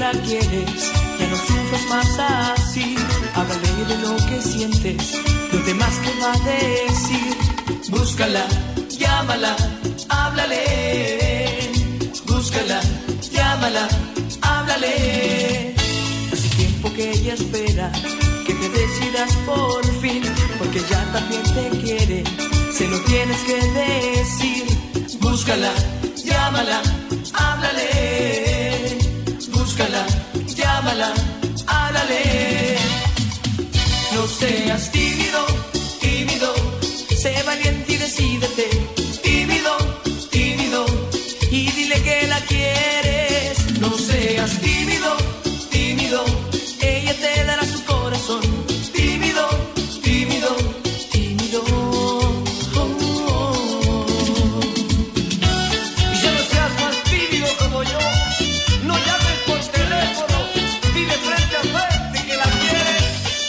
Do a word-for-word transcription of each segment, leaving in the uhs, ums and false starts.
la quieres, ya no sufras más así. Háblale de lo que sientes, lo demás que va a decir. Búscala, llámala, háblale. Búscala, llámala, háblale. Hace tiempo que ella espera que te decidas por fin, porque ya también te quiere, se lo tienes que decir. Búscala, llámala, háblale. Búscala, llámala, háblale. No seas tímido, tímido, sé valiente y decídete. Tímido, tímido, y dile que la quieres. No seas tímido, tímido, ella te dará su corazón. Tímido, tímido, tímido. Oh, oh, oh. Y ya no seas más tímido como yo. No llames por teléfono, dile frente a frente que la quieres.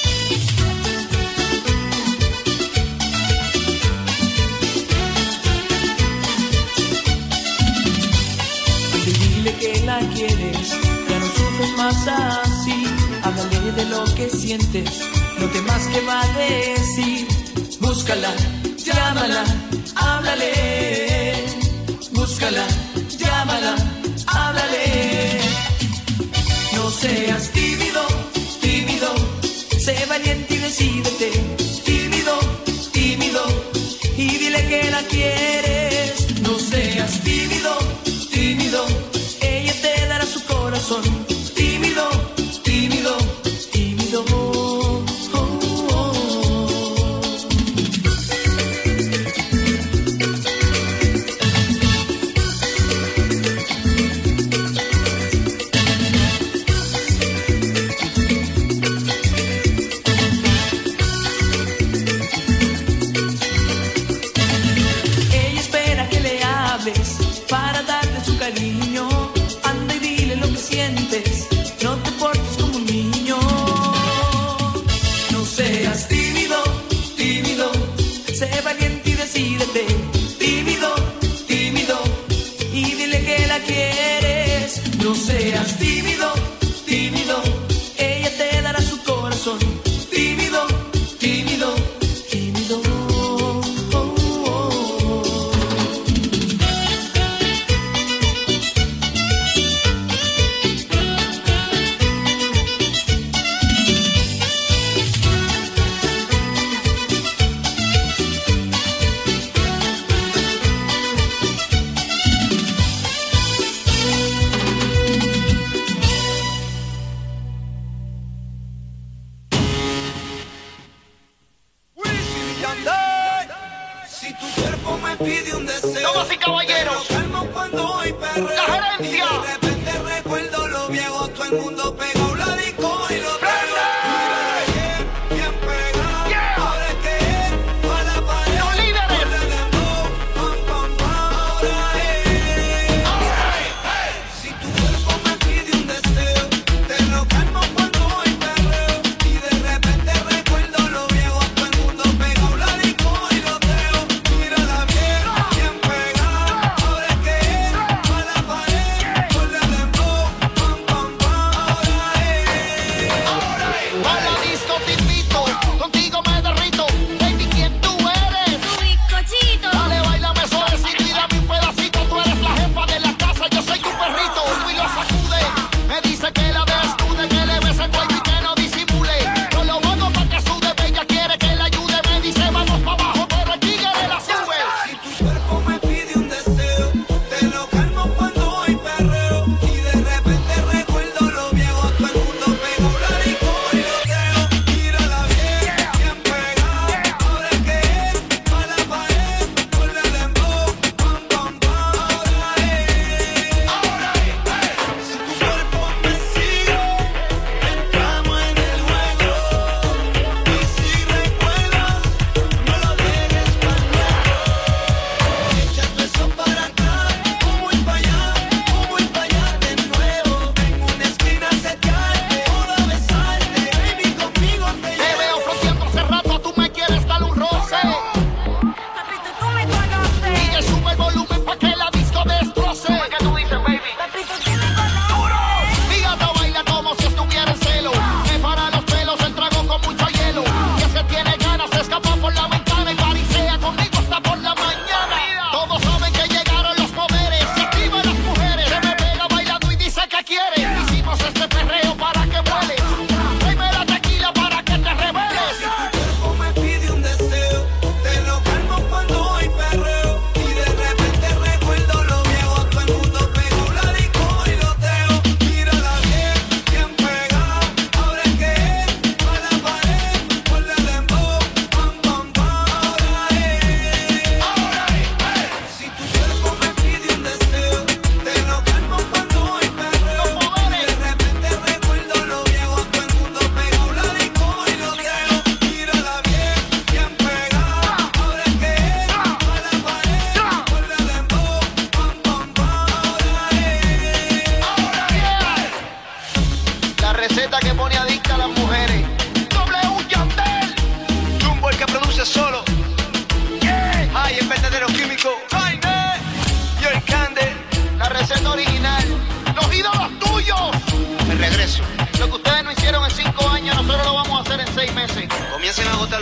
Y dile que la quieres, ya no sufres más así. Háblale de lo que sientes, lo demás que va a decir. Búscala, llámala, háblale. Búscala, llámala, háblale. No seas tímido, tímido, sé valiente y decídete. Tímido, tímido, y dile que la quieres. No seas tímido, tímido, ella te dará su corazón. Tímido, tímido, tímido. Oh, oh, oh. Ella espera que le hables para darte su cariño. Anda y dile lo que sientes, no te portes como un niño. No seas tímido, tímido, sé valiente y decídete. Tímido, tímido, y dile que la quieres. No seas tímido, tímido, ella te dará su corazón. Tímido, tímido, tímido. Oh, oh, oh. Si tu cuerpo me pide un deseo, Damas y caballeros, te lo calmo cuando hoy perreo. la gerencia. Y de repente recuerdo lo viejo, todo el mundo pegado la disco y lo ¡Prende! ayer, bien pegado. Yeah. Ahora es que es pa' la pared. Los líderes. Ponle dembow, pam, pam, pam. Ahora es. Si tu cuerpo me pide un deseo, te lo calmo cuando hoy perreo. Y de repente recuerdo lo viejo, todo el mundo pegado la disco y lo teo. Mírala bien, bien pegado. Ahora es que es pa' la pared. Ponle dembow, pam, pam, pam. Ahora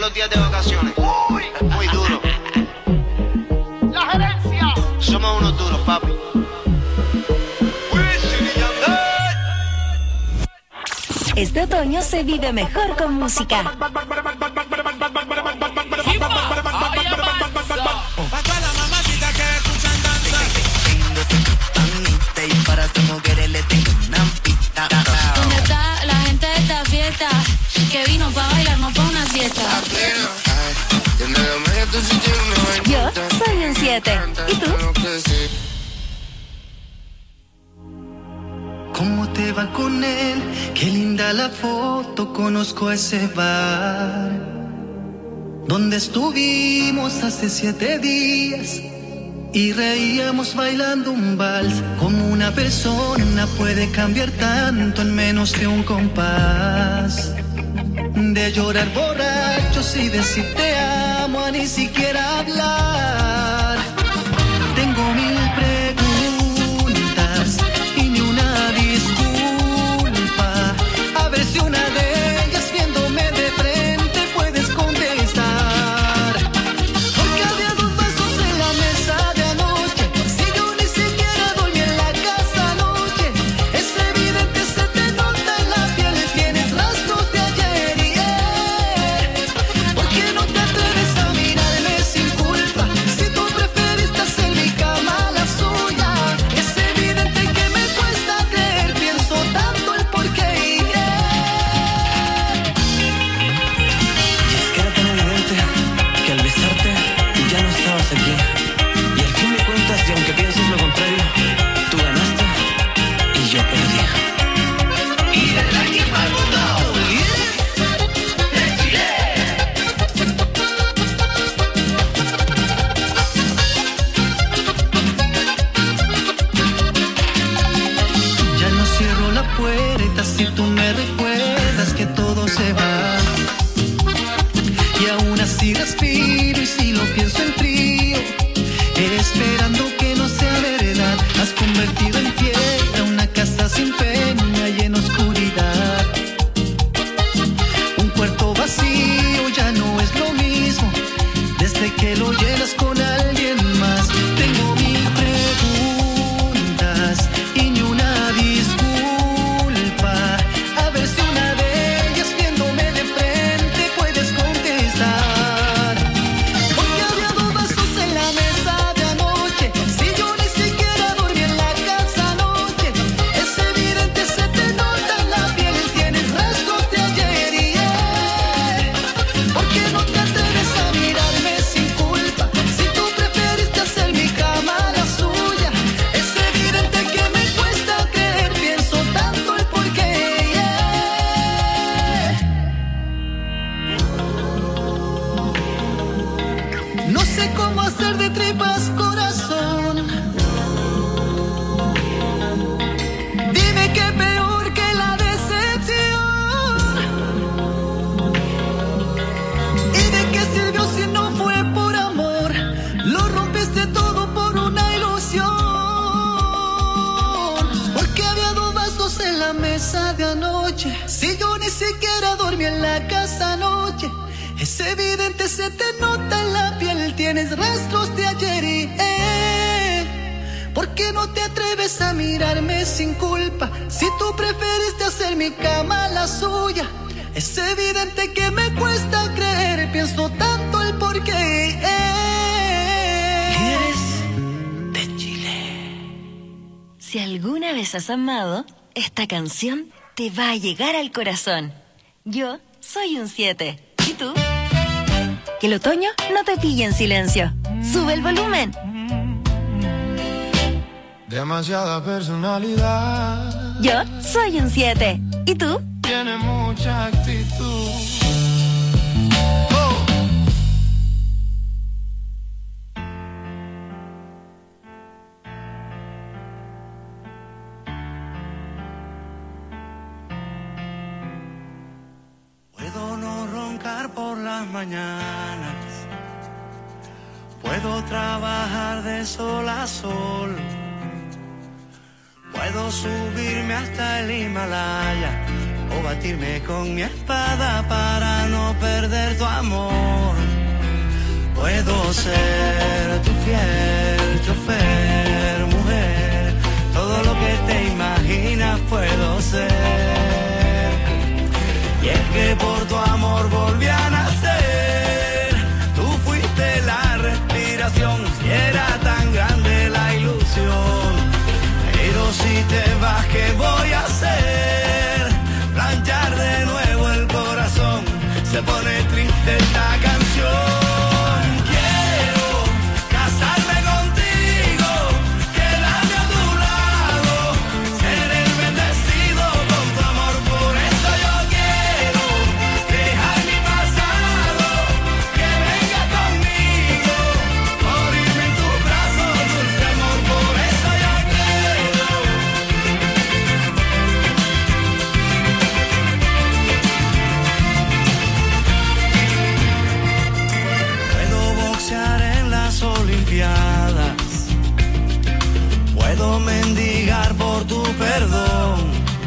los días de vacaciones. Uy, muy duro. La gerencia. Somos unos duros, papi. Este otoño se vive mejor con música. ¿Dónde está la gente de esta fiesta? Que vino pa' bailar, no pa' una siesta. Yo soy un siete. ¿Y tú? ¿Cómo te va con él? Qué linda la foto, conozco ese bar donde estuvimos hace siete días y reíamos bailando un vals. Como una persona puede cambiar tanto en menos de un compás, de llorar borrachos y decir te amo a ni siquiera hablar. Tengo mil preguntas y ni una disculpa. A ver si una de ellas viéndome de frente puedes contestar. Porque había dos vasos en la mesa de anoche, si yo ni siquiera dormí en la casa anoche. Es evidente, se te nota en la piel, tienes rastros de ayer y eh. ¿Por qué no te atreves a mirarme sin culpa? Si tú preferiste hacer mi cama la suya. Es evidente que me cuesta creer, pienso tanto el porqué y eh. Y es que era tan evidente que al besarte ya no estabas aquí. Y al fin de cuentas, y aunque pienses lo contrario, tú ganaste y yo perdí. Y de aquí para el mundo, de Chile. Ya no cierro la puerta si tú me recuerdas que todo se va. Y aún así respiro y si lo pienso en frío, esperando que no sea verdad. Has convertido en piedra una casa sin peña y en oscuridad. Un cuarto vacío ya no es lo mismo desde que lo llenas con alguien más. Tengo mil preguntas y ni una disculpa. A ver si una de ellas viéndome de frente puedes contestar. Porque había dos vasos en la mesa de anoche, si yo ni siquiera dormí en la casa anoche. Es evidente, se te nota en la piel, tienes rastros de ayer y eh. ¿Por qué no te atreves a mirarme sin culpa? Si tú preferiste hacer mi cama la suya. Es evidente que me cuesta creer, pienso tanto el porqué yeah. No sé cómo hacer de tripas corazón. Dime qué peor que la decepción. ¿Y de qué sirvió si no fue por amor? Lo rompiste todo por una ilusión. Porque había dos vasos en la mesa de anoche, si yo ni siquiera dormí en la casa anoche. Es evidente, se te nota en la piel, tienes rastros de ayer y eh. ¿Por qué no te atreves a mirarme sin culpa? Si tú preferiste hacer mi cama la suya. Es evidente que me cuesta creer, pienso tanto el porqué eh. ¿Eres de Chile? Si alguna vez has amado, esta canción te va a llegar al corazón. Yo soy un siete. ¿Y tú? Que el otoño no te pille en silencio. Sube el volumen. Demasiada personalidad. Yo soy un siete. ¿Y tú? Tiene mucha actitud. Puedo no roncar por las mañanas, puedo trabajar de sol a sol, puedo subirme hasta el Himalaya o batirme con mi espada para no perder tu amor. Puedo ser tu fiel chofer, mujer, todo lo que te imaginas puedo ser. Y es que por tu amor volví a nacer, tú fuiste la respiración, si era tan grande la ilusión. Pero si te vas, ¿qué voy a hacer? Planchar de nuevo el corazón, se pone triste esta canción. Puedo mendigar por tu perdón,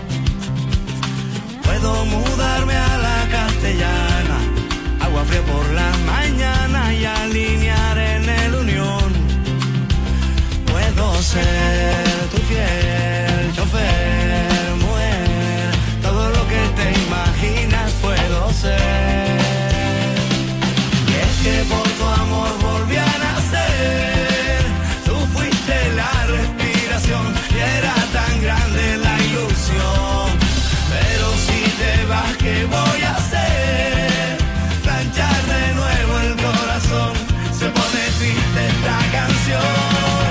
puedo mudarme a la castellana, agua fría por la mañana y alinear en el Unión. Puedo ser tu fiel chofer, mujer, todo lo que te imaginas puedo ser. Y es que por tu amor volví a nacer, tú fuiste la respiración y era tan grande la ilusión. Pero si te vas, ¿qué voy a hacer? Planchar de nuevo el corazón, se pone triste esta canción.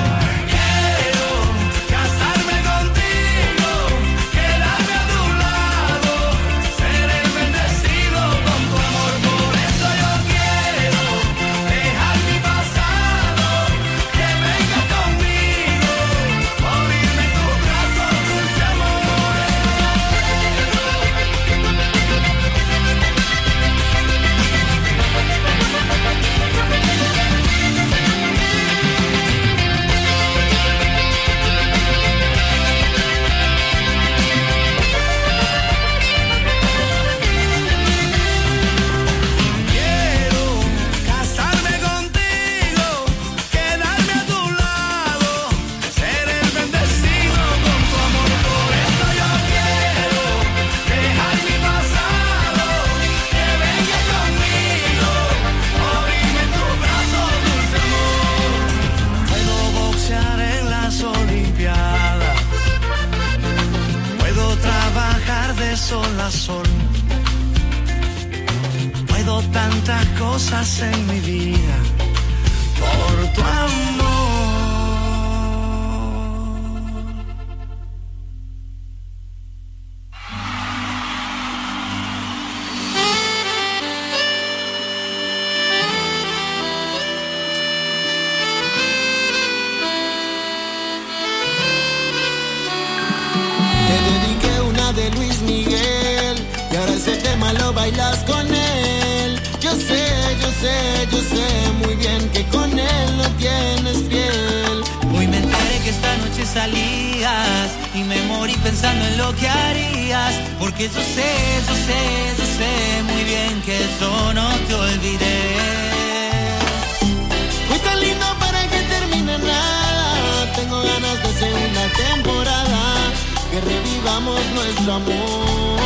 Sol a sol, puedo tantas cosas en mi vida por tu amor. De Luis Miguel, y ahora ese tema lo bailas con él. Yo sé, yo sé, yo sé muy bien que con él no tienes piel. Hoy me enteré que esta noche salías y me morí pensando en lo que harías, porque yo sé, yo sé, yo sé muy bien que yo no te olvidé. Fue tan lindo para que termine nada, tengo ganas de segunda temporada, que revivamos nuestro amor.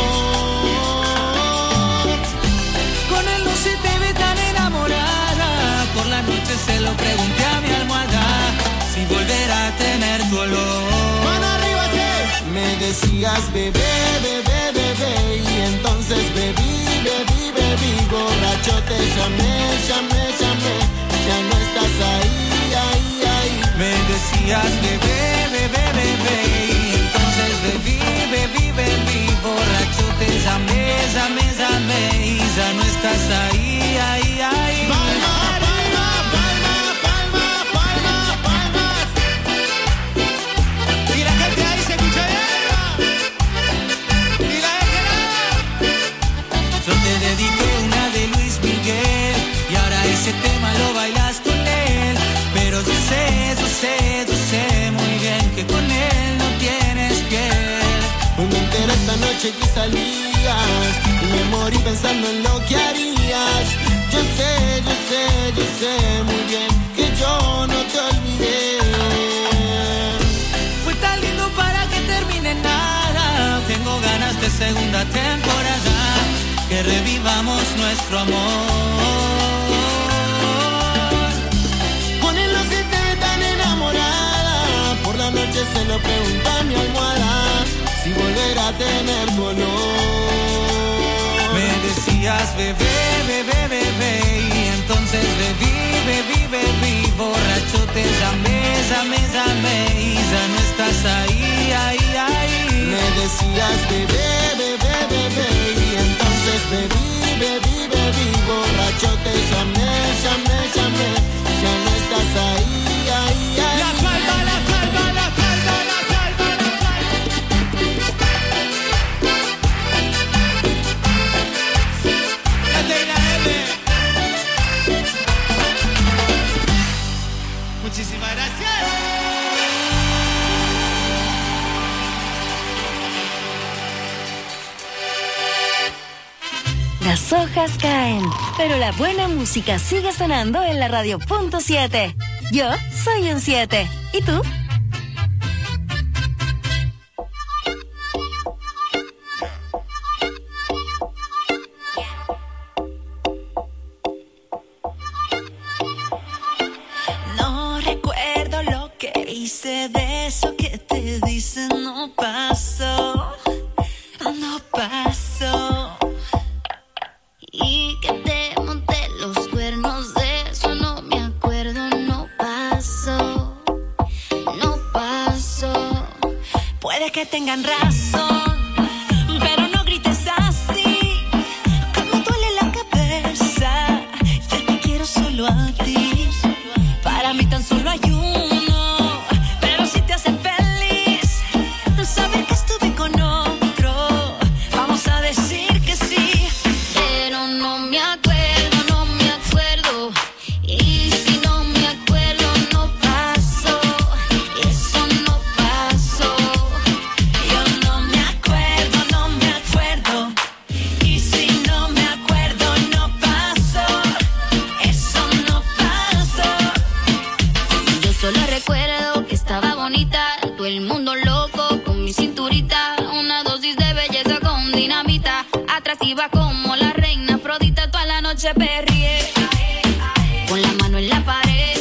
Con él no se te ve tan enamorada, por la noche se lo pregunté a mi almohada, si volverá a tener tu olor. Mano arriba que me decías bebé, bebé, bebé, y entonces bebí, bebí, bebí, borracho te llamé, llamé, llamé, ya no estás ahí, ahí, ahí. Me decías bebé, bebé, bebé, bebí, bebí, bebí, borracho te llamé, llamé, llamé y ya no estás ahí, ahí, ahí. Palma, palma, palma, palma, palma, palmas. Y la gente ahí se escucha bien. Y la gente no. Yo te dediqué una de Luis Miguel y ahora ese tema lo bailas con él. Pero yo sé, yo sé, yo sé muy bien que con él no tienes piel. Hoy me enteré esta noche que salías pensando en lo que harías. Yo sé, yo sé, yo sé muy bien que yo no te olvidé. Fue tan lindo para que termine nada. Tengo ganas de segunda temporada, que revivamos nuestro amor. Con él no se te ve tan enamorada. Por la noche se lo pregunta a mi almohada, si volverá a tener dolor. Me decías bebé, bebé, bebé, y entonces bebí, bebí, bebí. Borracho te llamé, llamé, llamé, y ya no estás ahí, ahí, ahí. Me decías bebé, bebé, bebé, y entonces bebí, bebí, bebí. Borracho te llamé, llamé, llamé, ya no estás ahí, ahí, ahí. La falda, la falda, la falda, la falda, la falda. La T y la M. Muchísimas gracias. Las hojas caen, pero la buena música sigue sonando en la radio punto siete. Yo soy un siete. ¿Y tú? No recuerdo lo que hice, de eso que te dicen no pasó, no pasó. Y que te monté los cuernos, de eso no me acuerdo, no pasó, no pasó. Puede que tengan razón, pero no grites así, que me duele la cabeza. Yo te quiero solo a ti, para mí tan solo hay uno, pero si te hace feliz saber que estuve con otro, vamos a decir que sí. Pero no me acuerdo, no me acuerdo, y si no me acuerdo no pasó, eso no pasó. Yo no me acuerdo, no me acuerdo, y si no me acuerdo no pasó, eso no pasó. Yo solo recuerdo que estaba bonita, todo el mundo loco con mi cinturita, una dosis de belleza con dinamita, atractiva como la reina Afrodita. Toda la noche perrié, con la mano en la pared,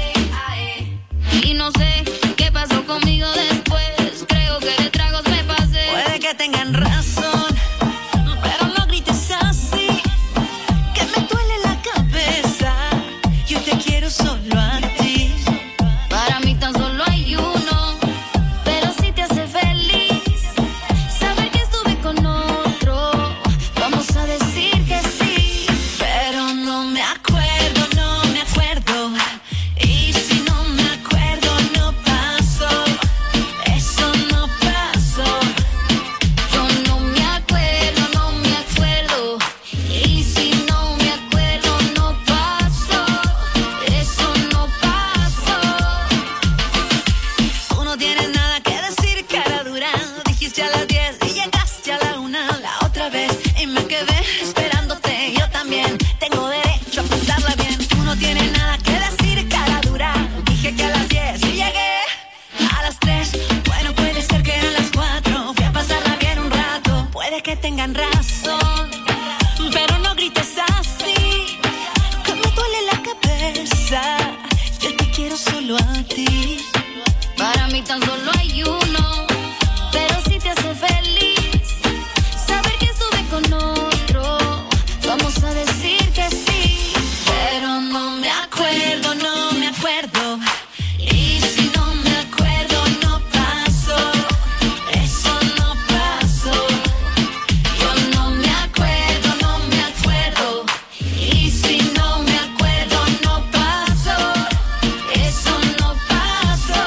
y no sé qué pasó conmigo después, creo que de tragos me pasé. Puede que tengan razón, pero no grites así, que me duele la cabeza. Yo te quiero solo a ti, para mí tan solo hay uno, pero si te hace feliz saber que estuve con otro, vamos a decir que sí. Pero no me acuerdo, no me acuerdo, y si no me acuerdo no pasó, eso no pasó. Yo no me acuerdo, no me acuerdo, y si no me acuerdo no pasó, eso no pasó. Tú no tienes nada que decir, cara dura, dijiste a las diez y llegaste a la una la otra vez, y me quedé esperándote. Yo también tengo derecho a pasarla bien. Tú no tienes nada que decir, cara dura, dije que a las diez y llegué a las tres. Bueno, puede ser que eran las cuatro, fui a pasarla bien un rato. Puede que tengan razón, pero no grites así, que me duele la cabeza. Yo te quiero solo a ti, para mí tan solo hay uno, pero si te hace feliz saber que estuve con otro, vamos a decir que sí. Pero no me acuerdo, no me acuerdo, y si no me acuerdo no pasó, eso no pasó. Yo no me acuerdo, no me acuerdo, y si no me acuerdo no pasó, eso no pasó.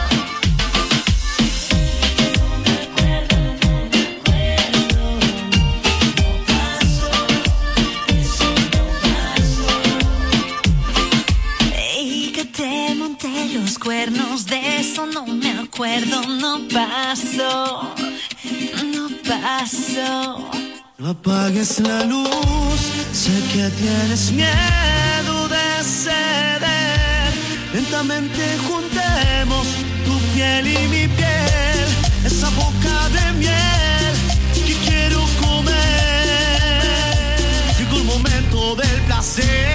Y que te monté los cuernos, de eso no me acuerdo, no pasó, no pasó. apagues la luz, sé que tienes miedo de ceder. Lentamente juntemos tu piel y mi piel, esa boca de miel que quiero comer. Llegó el momento del placer.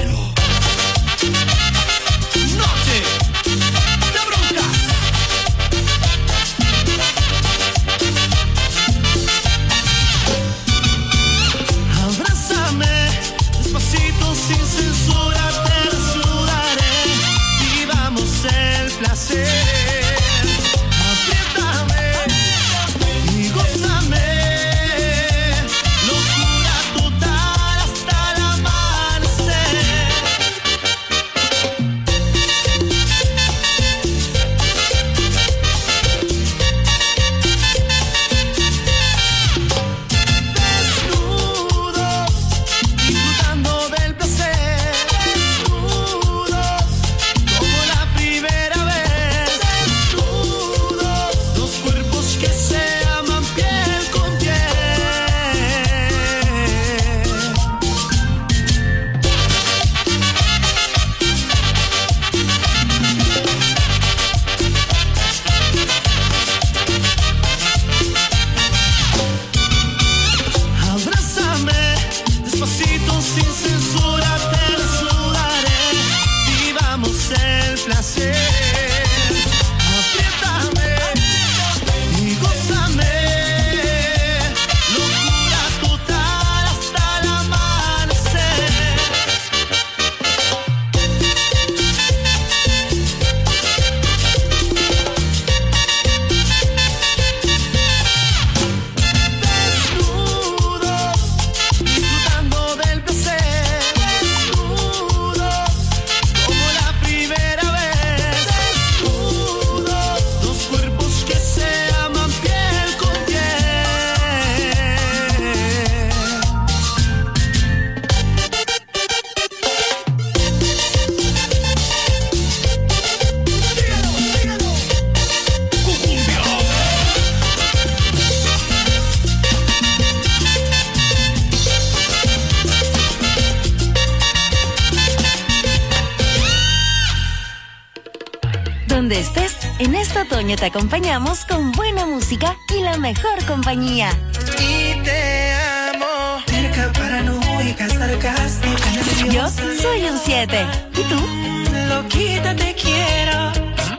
Noche de brujas. Abrázame despacito sin censura, te desnudaré. Vivamos el placer. Apriétame y gózame. Locura total hasta el amanecer. Desnudos, disfrutando del placer. Desnudos, como la primera vez. Desnudos, dos cuerpos que se aman piel con piel. Abrázame despacito sin censura, te desnudaré. Vivamos el placer. Apriétame y gózame. Locura total hasta el amanecer. Desnudos, disfrutando del placer. Desnudos, como la primera vez. Desnudos, dos cuerpos que se aman piel con piel. Donde estés, en este otoño te acompañamos con buena música y la mejor compañía. Y te amo. Cerca, paranoica, sarcástica, Yo soy un siete. ¿Y tú? Loquita, te quiero.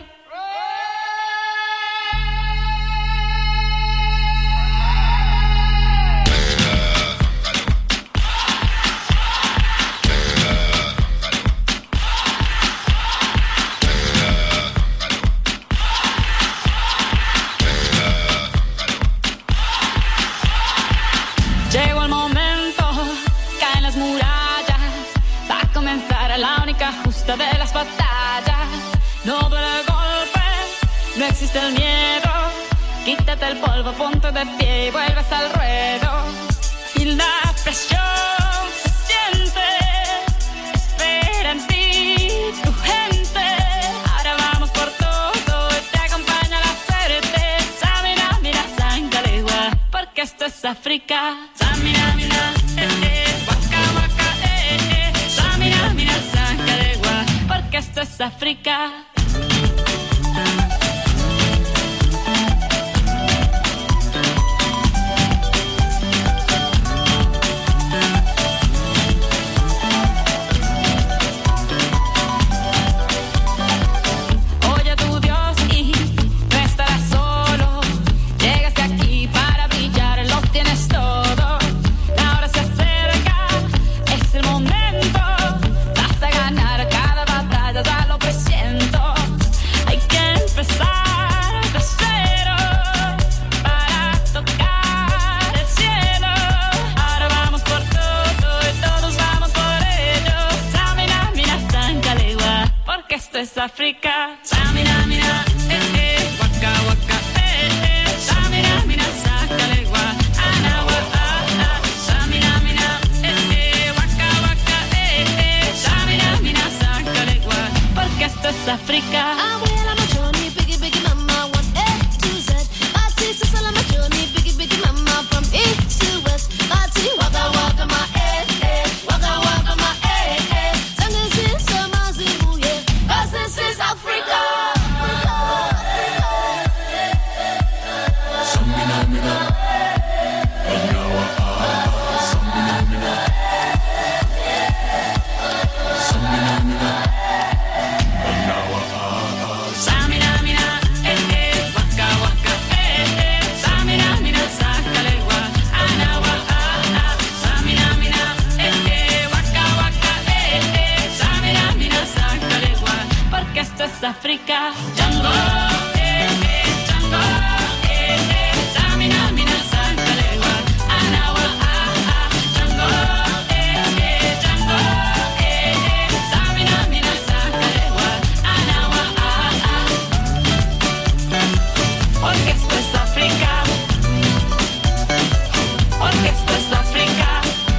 Llegó el momento, caen las murallas, va a comenzar la única justa de las batallas. No duele el golpe, no existe el miedo, quítate el polvo, ponte de pie y vuelves al ruedo. Y la presión se siente, espera en ti tu gente. Ahora vamos por todo y te acompaña la suerte. Samina, mira, sangalegua, porque esto es África. Samina, mira, eh, eh, waka, waka, eh, eh. Samina, mira, sangalegua, porque esto es África. Oye a tu Dios y no estarás solo. Llegaste aquí para brillar, lo tienes todo. La hora se acerca, es el momento. Vas a ganar cada batalla, ya lo presiento. Hay que empezar de cero para tocar el cielo. Ahora vamos por todo y todos vamos por ello. Samina, mira, sangalegua, porque esto es África. Samina, mira, eh, eh, waka, waka, eh, eh. Samina, mira, sangalegua, anawa, ah, ah. Samina, mira, eh, eh, waka, waka, eh, eh. Samina, mira, sangalegua, porque esto es África. I went on my journey, biggie, biggie, mama, one A to Z. My sister's all on my journey, biggie, biggie, mama, from east to west. My porque esto es África. Django, eh, eh, Django, eh, eh, Samina, mina, Sankalewa, Anawa, ah, ah, Django, eh, eh, Django, eh, eh, Samina, mina, Sankalewa, Anawa, ah, ah, porque esto es África, porque esto es África.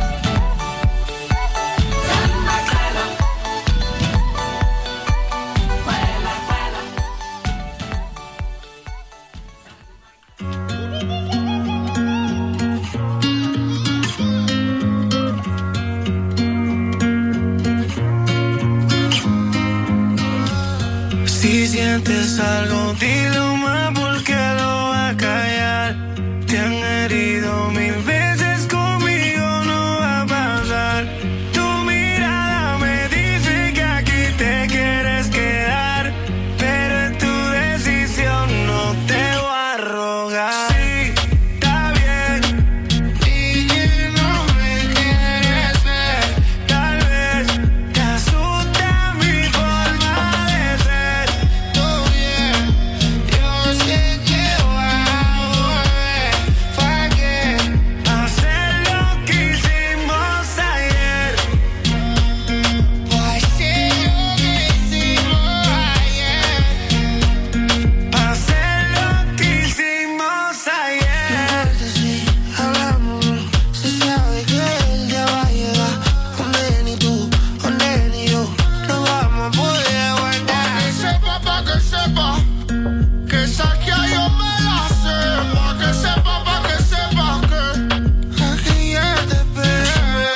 Si sientes algo, dilo más porque lo va a callar. Te han herido mil veces, conmigo no va a pasar. Tu mirada me dice que aquí te quieres quedar, pero es tu decisión, no te voy a rogar. Sí, está bien, y que no me quieres ver. Tal vez te asusta mi forma de ser. Todo bien, yo sé que voy a volver. ¿Para qué hacer lo que hicimos ayer? ¿Para hacer lo que hicimos ayer? ¿Para hacer lo que hicimos ayer? Si hablamos, se sabe que el día va a llegar donde ni tú, donde ni yo no vamos a poder aguantar. Pa' que sepa, pa' que sepa, que esa que yo me la sé. Pa' que sepa, pa' que sepa que aquí ya te esperé.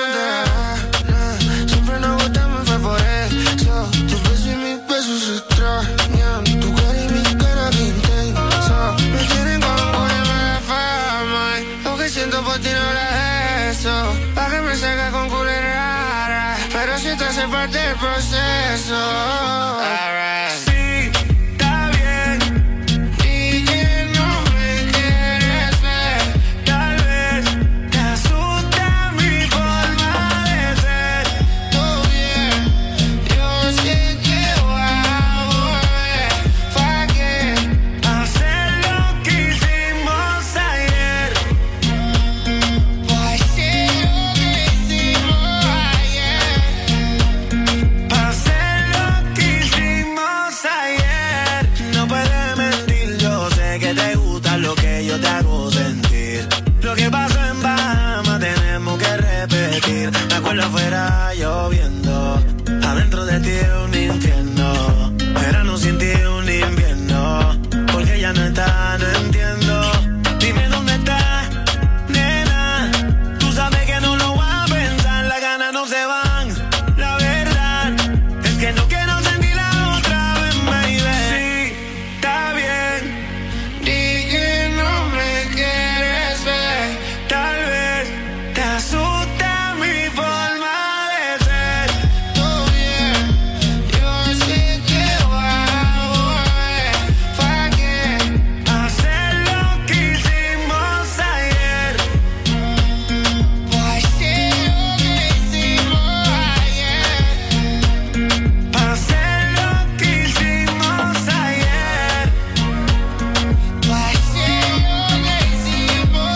Siempre nos gustamos, fue por eso. Tus besos y mis besos se extrañan. Tu cara y mi cara que intensa me tienen con una fama. Lo que siento por ti no lo es eso. Pa' que me saca con culera rara, pero si te hace parte del proceso. Sí, está bien, y que no me quieres ver. Tal vez te asusta mi forma de ser. Todo bien, yo sé que voy a volver. ¿Para qué hacer lo que hicimos ayer? ¿Para hacer lo que hicimos ayer? ¿Para hacer lo que hicimos ayer? No puedes mentir, yo sé que te gusta lo que yo te hago sentir. Lo que pasó en Bahamas tenemos que repetir. Me acuerdo afuera lloviendo, adentro de ti un infierno. Verano sin ti un invierno, porque ya no está, no entiendo. Dime dónde está, nena. Tú sabes que no lo voy a pensar, las ganas no se van. La verdad es que no quiero sentirla otra vez, baby. Sí, está bien, di que no me quieres ver. Tal vez te asusta mi forma de ser. Todo bien, yo sé que voy a volver. ¿Para qué hacer lo que hicimos ayer? ¿Para hacer lo que hicimos ayer? ¿Para hacer lo que hicimos ayer? ¿Para hacer lo que hicimos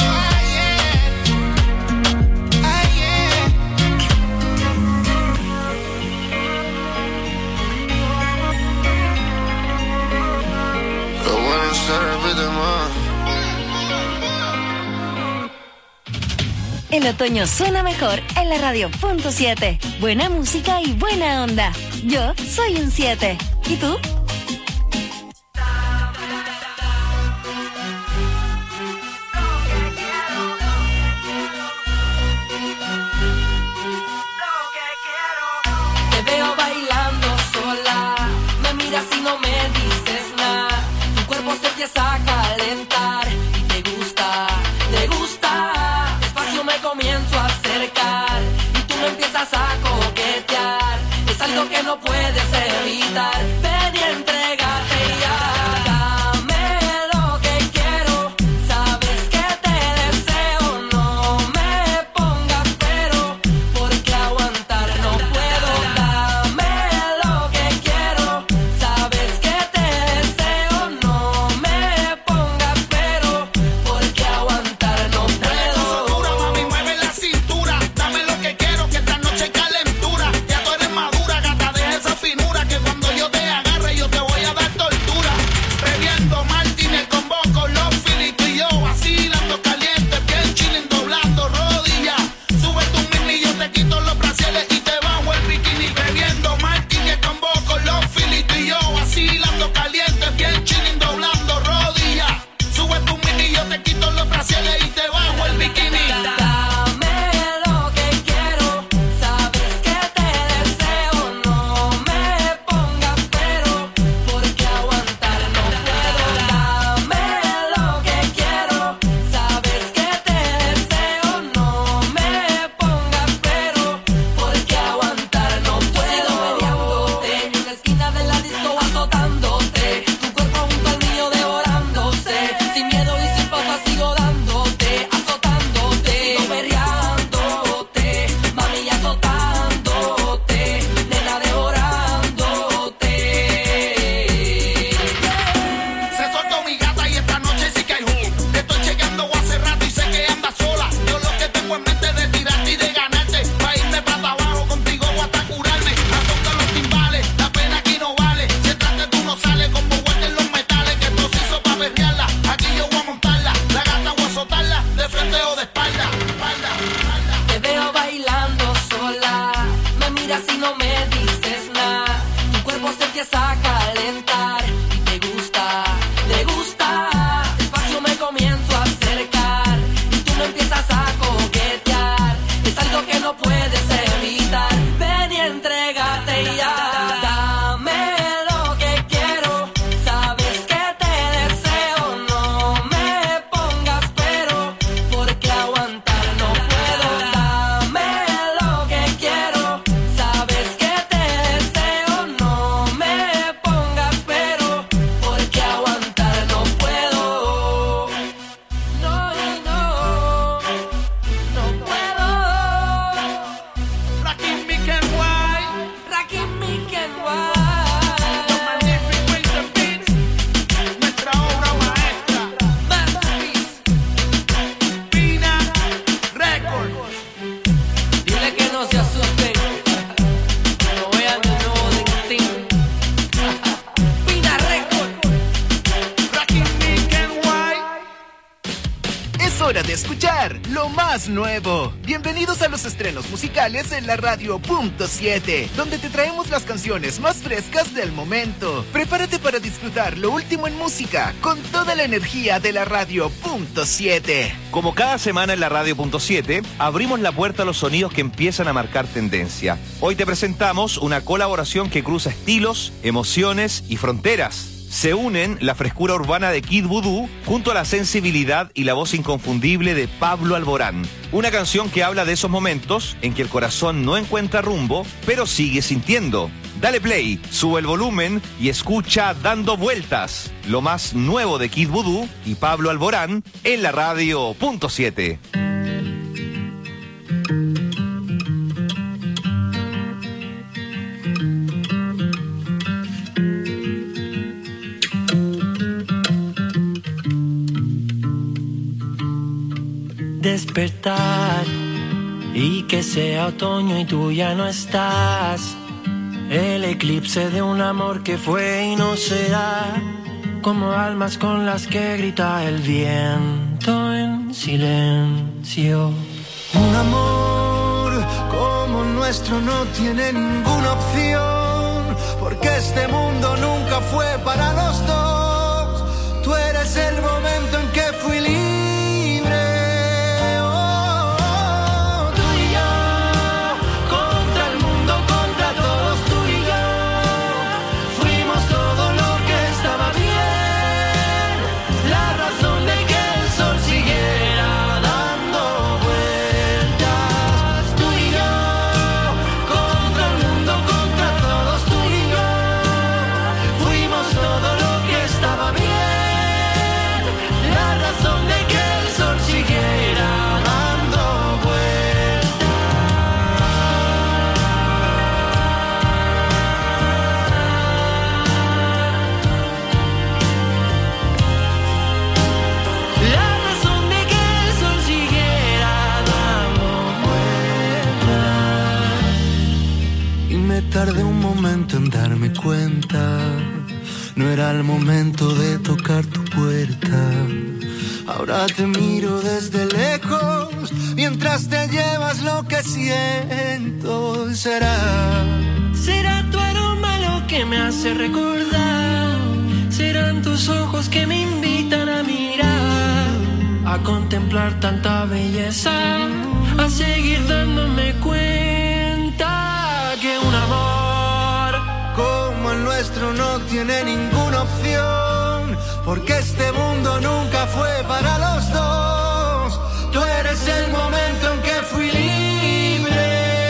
ayer? Ayer. Lo bueno se repite más. El otoño suena mejor en la radio punto siete. Buena música y buena onda. Yo soy un siete. ¿Y tú? Te veo bailando sola, me miras y no me dices nada. Tu cuerpo se empieza a calentar y te gusta, te gusta. Despacio me comienzo a acercar y tú me empiezas a coquetear. Es algo que no puedes evitar. Ven y entrégate ya. Dame lo que quiero, sabes que te deseo. No me pongas pero, porque aguantar no puedo. Dame lo que quiero, hora de escuchar lo más nuevo. Bienvenidos a los estrenos musicales en la radio punto siete, donde te traemos las canciones más frescas del momento. Prepárate para disfrutar lo último en música con toda la energía de la radio punto siete. Como cada semana en la radio punto siete, abrimos la puerta a los sonidos que empiezan a marcar tendencia. Hoy te presentamos una colaboración que cruza estilos, emociones y fronteras. Se unen la frescura urbana de Kid Voodoo junto a la sensibilidad y la voz inconfundible de Pablo Alborán. Una canción que habla de esos momentos en que el corazón no encuentra rumbo, pero sigue sintiendo. Dale play, sube el volumen y escucha Dando Vueltas, lo más nuevo de Kid Voodoo y Pablo Alborán en la radio punto siete. Despertar y que sea otoño y tú ya no estás. El eclipse de un amor que fue y no será, como almas con las que grita el viento en silencio. Un amor como nuestro no tiene ninguna opción, porque este mundo nunca fue para los dos. Tú eres el momento en que fui libre. Tardé un momento en darme cuenta, no era el momento de tocar tu puerta. Ahora te miro desde lejos, mientras te llevas lo que siento. Será, será tu aroma lo que me hace recordar, serán tus ojos que me invitan a mirar, a contemplar tanta belleza, a seguir dándome cuenta que un amor como el nuestro no tiene ninguna opción, porque este mundo nunca fue para los dos. Tú eres el momento en que fui libre.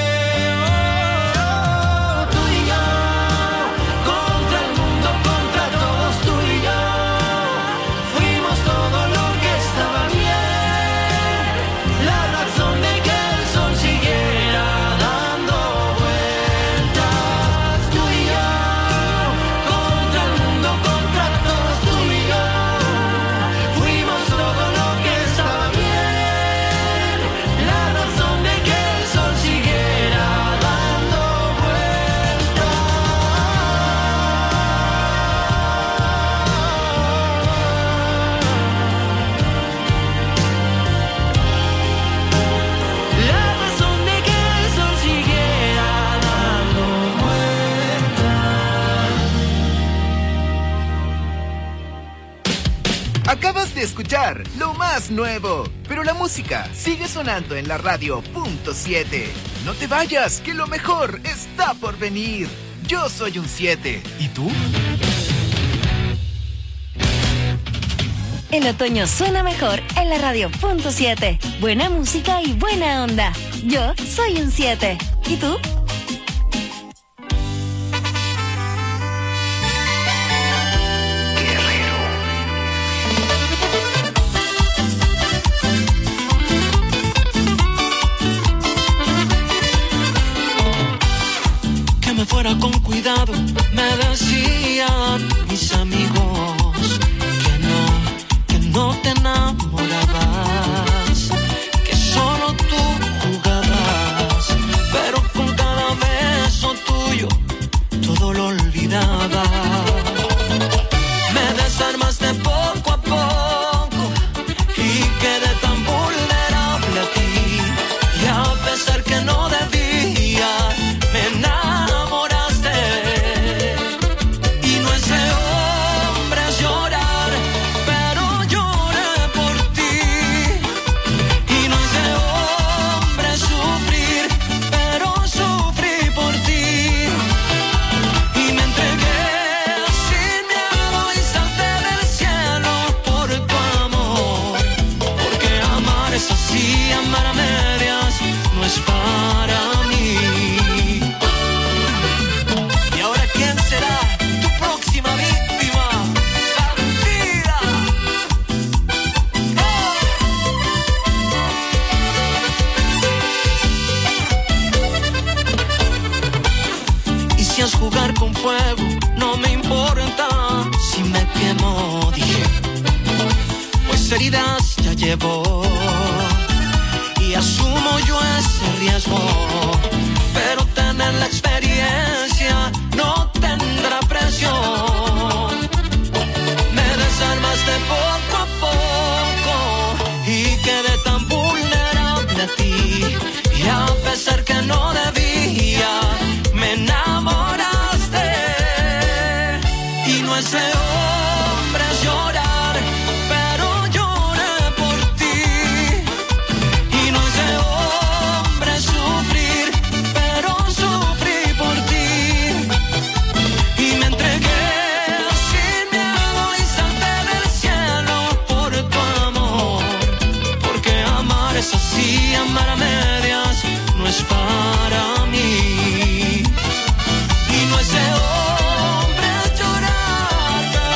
Oh, tú y yo, contra el mundo, contra todos, tú y yo, fuimos todo lo que estaba bien, la razón de que el sol siguiera dando vueltas. Tú y yo, contra el mundo, contra todos, tú y yo, fuimos todo lo que estaba bien, la razón de que el sol siguiera dando vueltas. La razón de que el sol siguiera dando vueltas. Acabas de escuchar lo más nuevo, pero la música sigue sonando en la radio punto siete. No te vayas, que lo mejor está por venir. Yo soy un siete. ¿Y tú? El otoño suena mejor en la radio punto siete. Buena música y buena onda. Yo soy un siete. ¿Y tú? que me fuera con cuidado, me decían mis amigos que no, que no te enamorabas, que solo tú jugabas, pero con cada beso tuyo todo lo olvidaba. Me desarmaste poco a poco y quedé tan poco llevó. Y asumo yo ese riesgo, pero tener la experiencia no tendrá precio. Me desarmaste poco a poco y quedé tan vulnerable a ti. Y a pesar que no debía, me enamoraste. Y no es de hombres llorar, pero lloré por ti. Y no es de hombres sufrir, pero sufrí por ti. Y me entregué sin miedo y salté del cielo por tu amor. Porque amar es así, amar a medias no es para mí. Y no es de hombres llorar,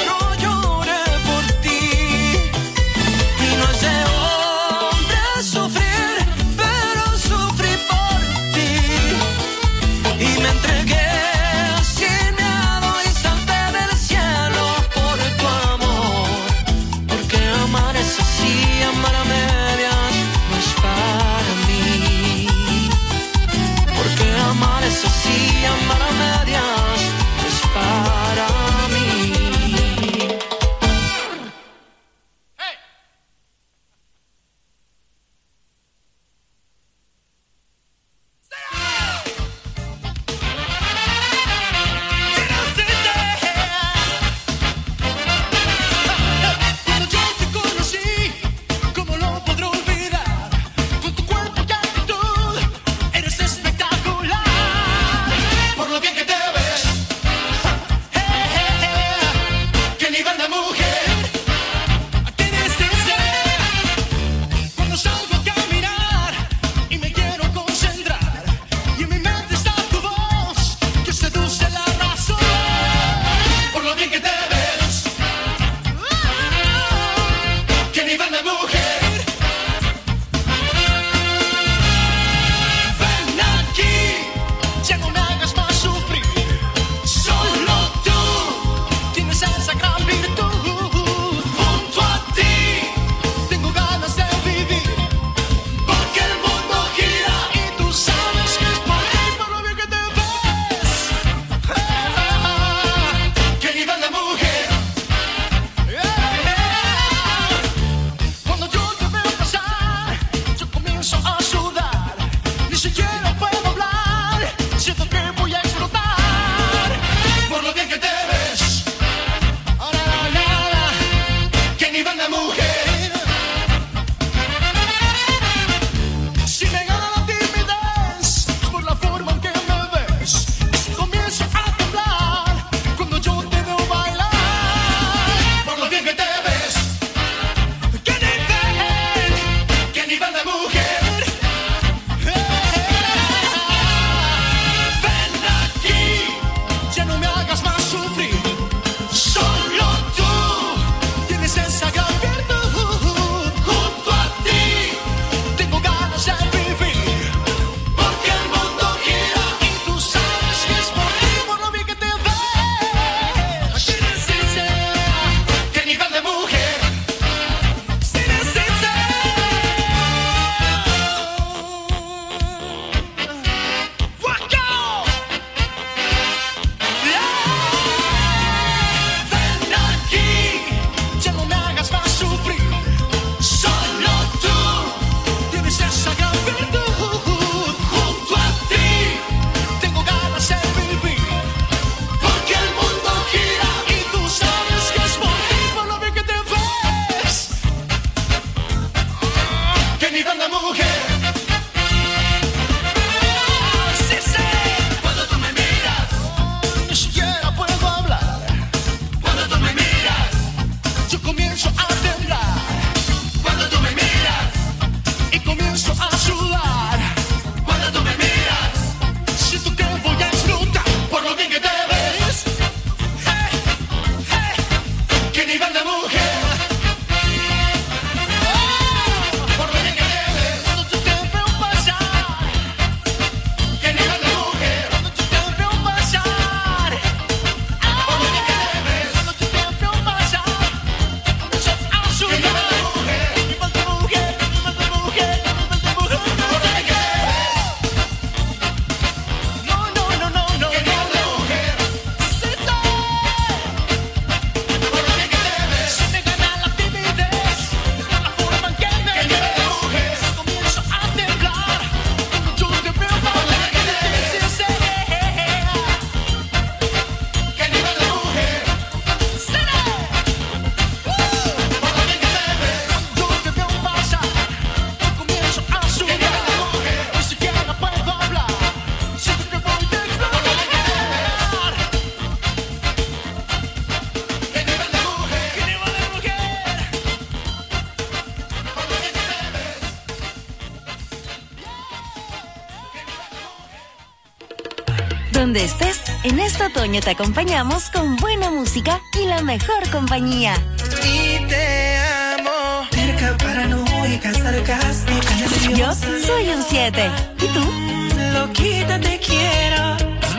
Donde estés, en este otoño te acompañamos con buena música y la mejor compañía. Y te amo. Cerca, paranoica, sarcástica. Yo soy un siete. ¿Y tú? Loquita, te quiero.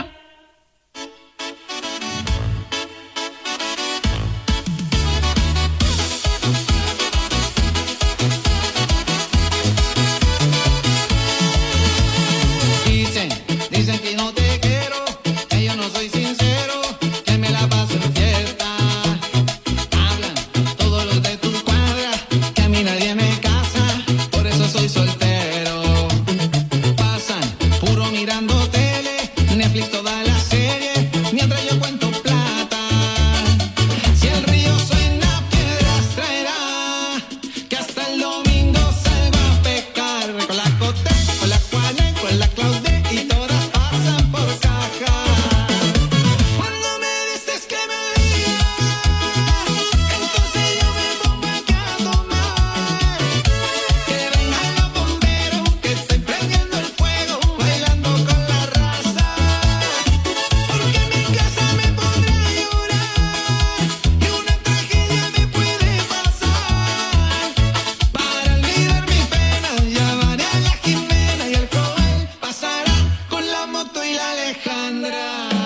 Dicen, dicen que no te quiero, que yo no soy sincero, que me la paso en fiesta. Hablan todos los de tu cuadra, que a mí nadie me casa, por eso soy soltero. Pasan puro mirando tele, Netflix toda la serie, mientras yo cuento plata. Si el río suena, piedras traerá, que hasta el domingo salgo a pecar. Con la Cote, con la Juana, con la Claudia y todas pasan por caja. Cuando me dices que me olvidas, entonces yo me pongo aquí a tomar. Que vengan los bomberos, que estoy prendiendo el fuego, bailando con la raza. Porque en mi casa me pondré a llorar y una tragedia me puede pasar. Para olvidar mis penas, llamaré a la Jimena y el Joel pasará con la moto y la Alejandra.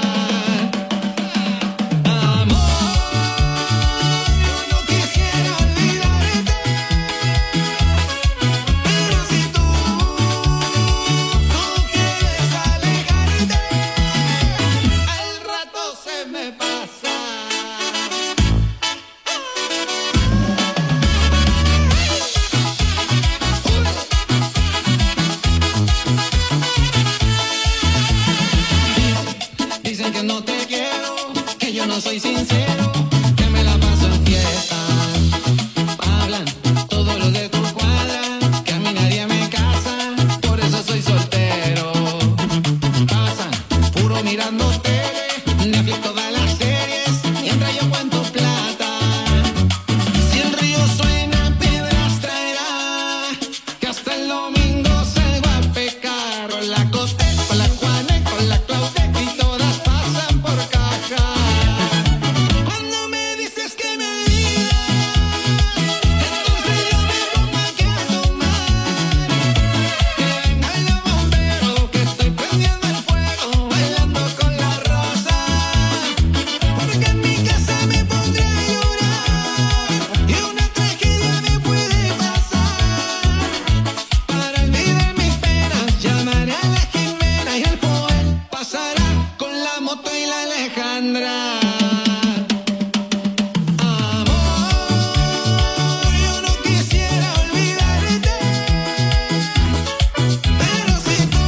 Amor, yo no quisiera olvidarte, pero si tú, tú quieres alejarte, al rato se me pasa. Dicen que no te quiero, que yo no soy sincero, que me la paso en fiesta. Hablan todos los de tu cuadra, que a mí nadie me casa, por eso soy soltero. Pasan puro mirando tele, Netflix todas las series, mientras yo cuento plata. Si el río suena, piedras traerá, que hasta el domingo salgo a pecar. Con la Cote, con la Juana, con la Claudia y todas pasan por caja. Cuando me dices que me olvidas, entonces yo me pongo aquí a tomar. Que vengan los bomberos, que estoy prendiendo el fuego, bailando con la rosa. Porque en mi casa me pondré a llorar y una tragedia me puede pasar. Para olvidar mis penas, llamaré a la Jimena y el Joel pasará con la moto y la Alejandra. Amor, yo no quisiera olvidarte, pero si tú,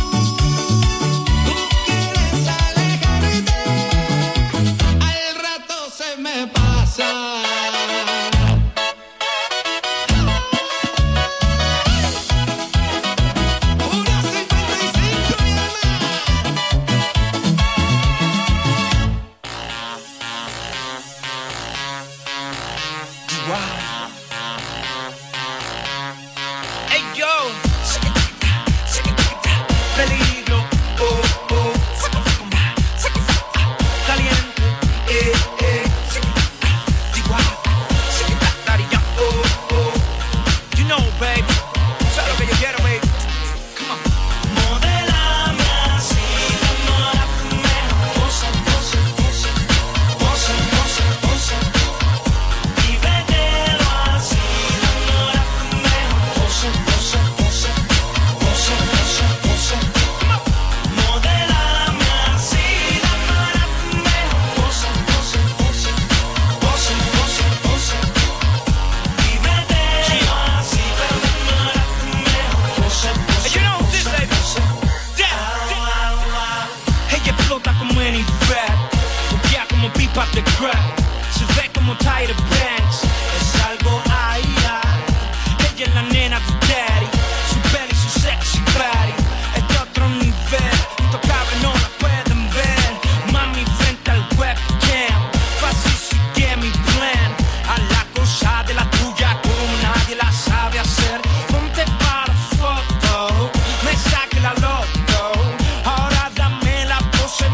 tú quieres alejarte, al rato se me pasa. Una cincuenta y cinco mi amor. Hey yo, peligro, oh oh, caliente, eh eh, Daddy Yankee, oh oh, you know baby, sabes lo que yo quiero baby, come on. Modelame así, enamórame, pose, pose, pose, pose, pose, pose, y vételo así, enamórame, pose, pose, pose, pose, pose, pose, modelame así, enamórame, pose, pose, pose, pose, pose, pose, y vételo así, enamórame, pose, pose, you know this baby, ella explota como any rap, buquea como beep up the crack, se ve como Tyra Banks, es algo ay ay, ella es la nena de daddy, su belly, su sexy body, es de otro nivel, intocable no la pueden ver, mami frente al webcam, fácil sigue mi plan, a la cosa de la tuya como nadie la sabe hacer, ponte para la foto, me saque la loto, ahora dame la pose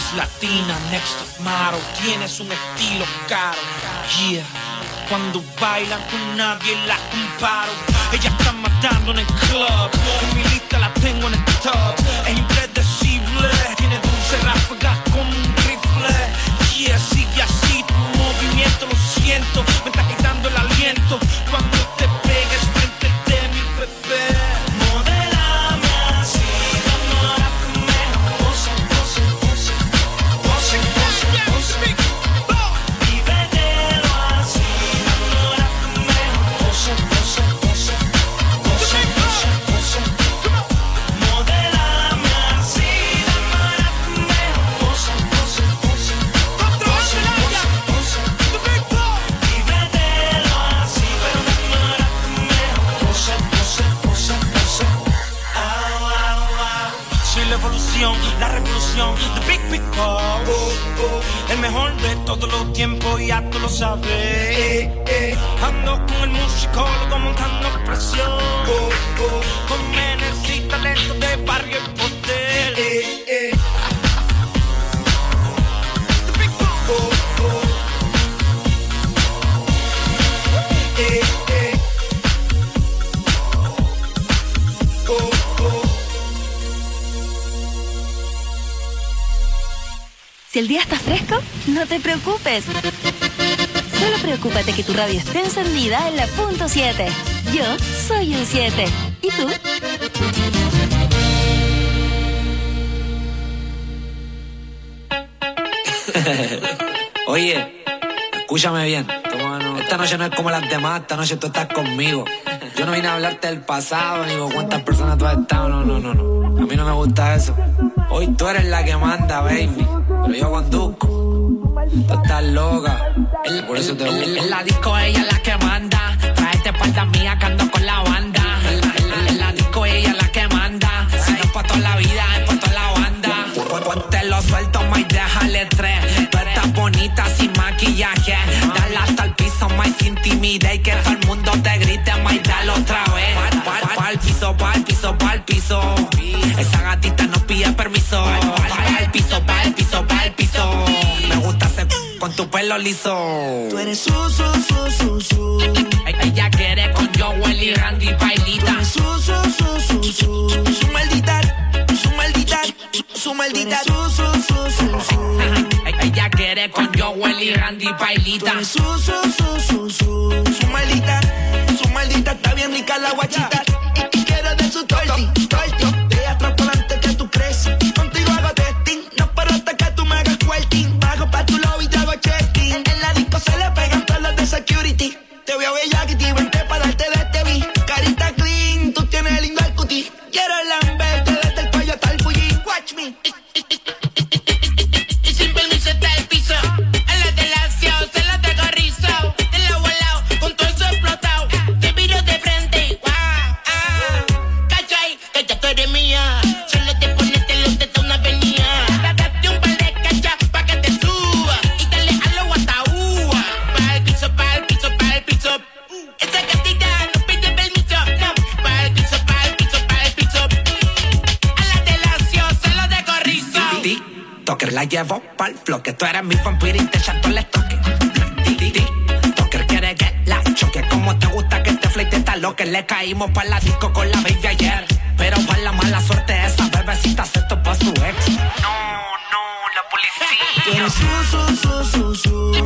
latina, next top model. Tienes un estilo caro, yeah. Cuando bailan con nadie la comparo. Ella está matando en el club. En mi lista la tengo en el top. Es impredecible. Tiene dulce ráfagas como un rifle. Yeah, sigue así tu movimiento, lo siento. Me está quitando el aliento. Cuando te pegues frente de mi bebé. Modélame así, enamórame. Pose, pose, pose. Pose, pose, pose. Vívetelo así, enamórame. Pose, pose, pose. Pose, pose, pose. Modélame así, enamórame. Pose, pose, pose. Pose, pose, pose. Vívetelo así, pero enamórame. Pose, pose, pose, pose. Au, au, au. Soy la evolución, la revolución, the big, big boss. El mejor de todos los tiempos, ya tú lo sabes. Ando con el musicólogo montando presión. Con menes y talento de barrio y poder. The big boss. Eh, eh. Oh, oh. Si el día está fresco, no te preocupes. Solo preocúpate que tu radio esté encendida en la punto siete. Yo soy un siete. ¿Y tú? Oye, escúchame bien. Esta noche no es como las demás, esta noche tú estás conmigo. Yo no vine a hablarte del pasado, ni con cuántas personas tú has estado, no, no, no, no. A mí no me gusta eso. Hoy tú eres la que manda, baby, pero yo conduzco. Tú estás loca, el, por eso te gusta. En la disco ella es la que manda. Trae este espalda mía que ando con la banda. En la, en la disco ella es la que manda. Si no es pa' toda la vida, es pa' toda la banda. Ponte lo suelto, ma, y déjale tres. Tú estás bonita sin maquillaje. Dale hasta el piso, ma, y sin timidez. Y que todo el mundo te grite, ma, y dale otra vez. Pa'l pa, pa piso, pa'l piso, pa'l piso. Esa gatita no pide permiso. Pa'l piso, pa'l piso, pa'l piso. Me gusta hacer con tu pelo liso. Tú eres su, su, su, su, su. Ella quiere con Joel y Randy bailita. Su, su, su, su, su. Su maldita, su maldita, su maldita. Su, su, su, su, su. Ella quiere con Joel y Randy bailita. Su, su, su, su, su. Su maldita, su maldita. Está bien rica la guachita. Y quiero de su torti, torti. De atrás por delante que tú crees. Contigo hago testing. No paro hasta que tú me hagas quilting. Bajo pa' tu lobby y te hago checking. En la disco se le pegan todos los de security. Te veo bella que te vente para darte de este beat. Carita clean, tú tienes lindo el cutie. Quiero lamberte desde el cuello hasta el fuji. Watch me. Y sin permiso está el piso. En la delación se la tengo rizo. En la volado con todo eso explotado. Te miro de frente. Wow, ah. Cachai, que ya tú eres mía. Solo te ponete los tetas una avenida. Date un par de cachas pa' que te suba. Y dale a lo guataúa. Pa' el piso, pa' el piso, pa' el piso. Esa gatita no pide permiso. No, pa' el piso, pa' el piso, pa' el piso. A la delación se lo dejo rizo. Toker la llevo pa'l bloque. Tú eres mi vampiro y te echato el estoque. Toker quiere que la choque. Como te gusta que te flete esta loca. Le caímos pa' la disco con la baby ayer. Pero pa' la mala suerte esa bebecita se topa a su ex. No, no, la policía. Tú eres su, su, su, su, su.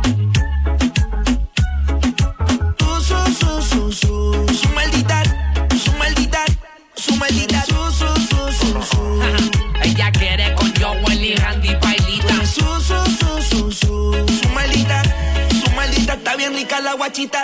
Tú, su, su, su, su. Su maldita, su maldita, su maldita. Su, su, su, su, su. Ella quiere con Joel y Randy bailita. Su, su, su, su, su. Su maldita, su maldita. Está bien rica la guachita.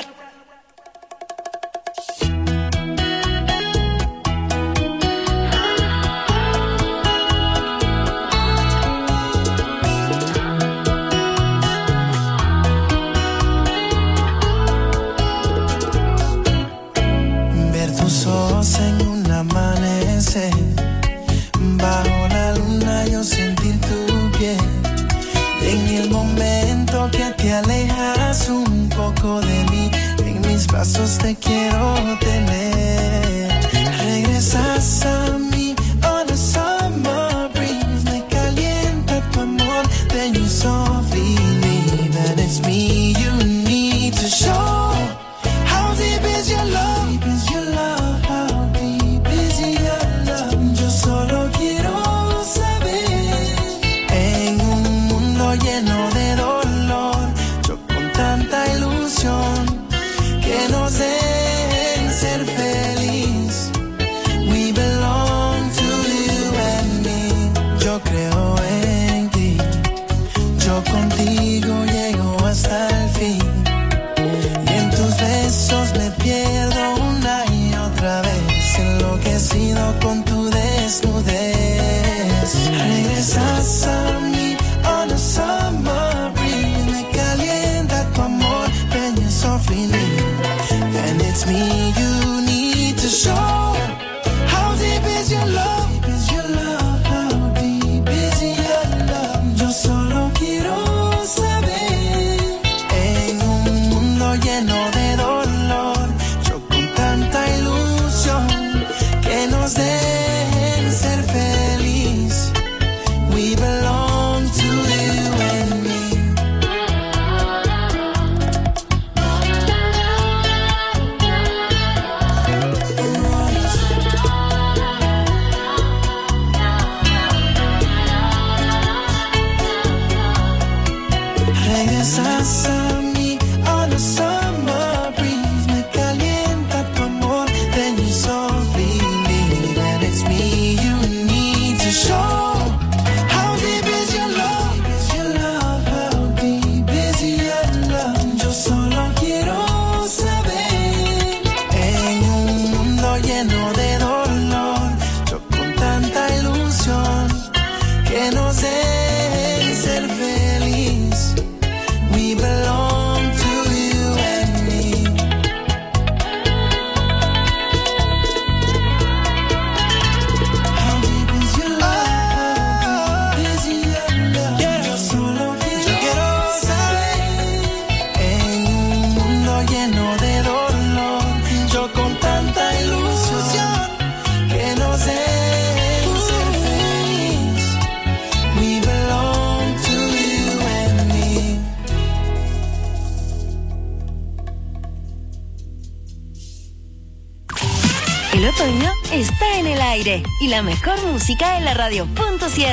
Ver tus ojos en un amanecer, bajo la luna yo sentir tu piel. En el momento que te alejas un poco de mí, en mis brazos te quiero tener. Regresas a mí, oh the summer breeze, me calienta tu amor. Regresas a mí on a summer breeze. Me calienta tu amor, when you're softly lean. And it's me you need to show. How deep is your love? Deep is your love? How deep is your love? Yo solo quiero saber. En un mundo lleno de dolor, yo con tanta ilusión, que nos dejen ser feliz. We belong to you and me. Regresas a mí on a summer breeze. Me calienta tu amor, then you softly leave. And it's me you need to show. How deep is your love? Deep is your love? How deep is your love? Yo solo quiero saber. En un mundo lleno de dolor, yo con tanta ilusión, que nos dejen ser feliz. We belong to you and me. How deep is your love? How deep is your love? Yo solo quiero saber. En un mundo lleno de dolor, yo con tanta ilusión, que nos dejen ser feliz. We belong to you and me. El otoño está en el aire y la mejor música en la radio punto siete.